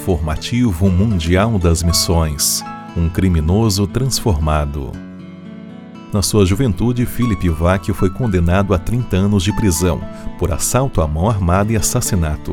informativo mundial das missões, um criminoso transformado. Na sua juventude, Philip Vaque foi condenado a 30 anos de prisão por assalto à mão armada e assassinato.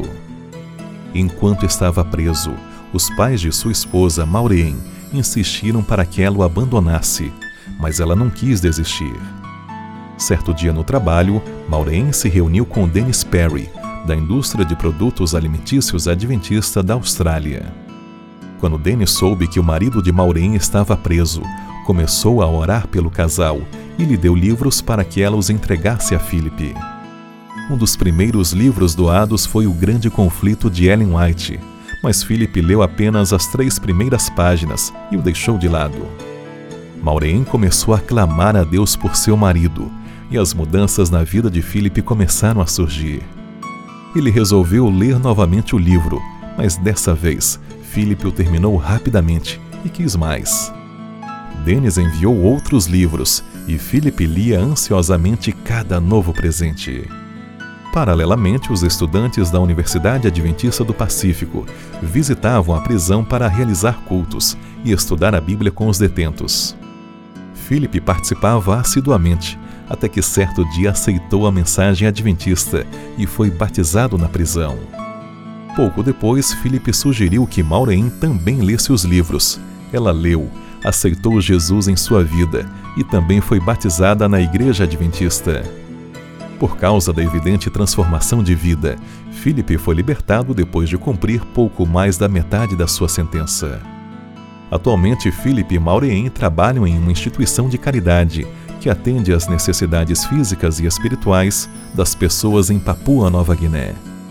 Enquanto estava preso, os pais de sua esposa, Maureen, insistiram para que ela o abandonasse, mas ela não quis desistir. Certo dia no trabalho, Maureen se reuniu com Dennis Perry, da indústria de produtos alimentícios adventista da Austrália. Quando Dennis soube que o marido de Maureen estava preso, começou a orar pelo casal e lhe deu livros para que ela os entregasse a Philip. Um dos primeiros livros doados foi O Grande Conflito de Ellen White, mas Philip leu apenas as 3 primeiras páginas e o deixou de lado. Maureen começou a clamar a Deus por seu marido, e as mudanças na vida de Philip começaram a surgir. Ele resolveu ler novamente o livro, mas dessa vez, Philip o terminou rapidamente e quis mais. Dennis enviou outros livros e Philip lia ansiosamente cada novo presente. Paralelamente, os estudantes da Universidade Adventista do Pacífico visitavam a prisão para realizar cultos e estudar a Bíblia com os detentos. Philip participava assiduamente, até que certo dia aceitou a mensagem adventista e foi batizado na prisão. Pouco depois, Philip sugeriu que Maureen também lesse os livros. Ela leu, aceitou Jesus em sua vida e também foi batizada na Igreja Adventista. Por causa da evidente transformação de vida, Philip foi libertado depois de cumprir pouco mais da metade da sua sentença. Atualmente, Philip e Maureen trabalham em uma instituição de caridade que atende às necessidades físicas e espirituais das pessoas em Papua Nova Guiné.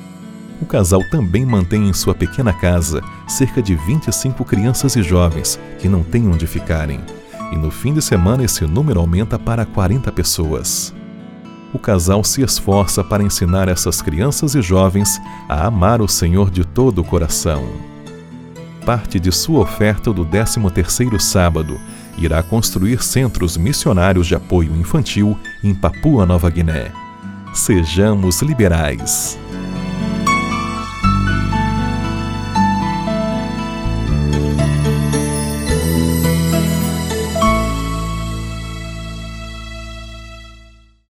O casal também mantém em sua pequena casa cerca de 25 crianças e jovens que não têm onde ficarem, e no fim de semana esse número aumenta para 40 pessoas. O casal se esforça para ensinar essas crianças e jovens a amar o Senhor de todo o coração. Parte de sua oferta do 13º sábado irá construir centros missionários de apoio infantil em Papua Nova Guiné. Sejamos liberais!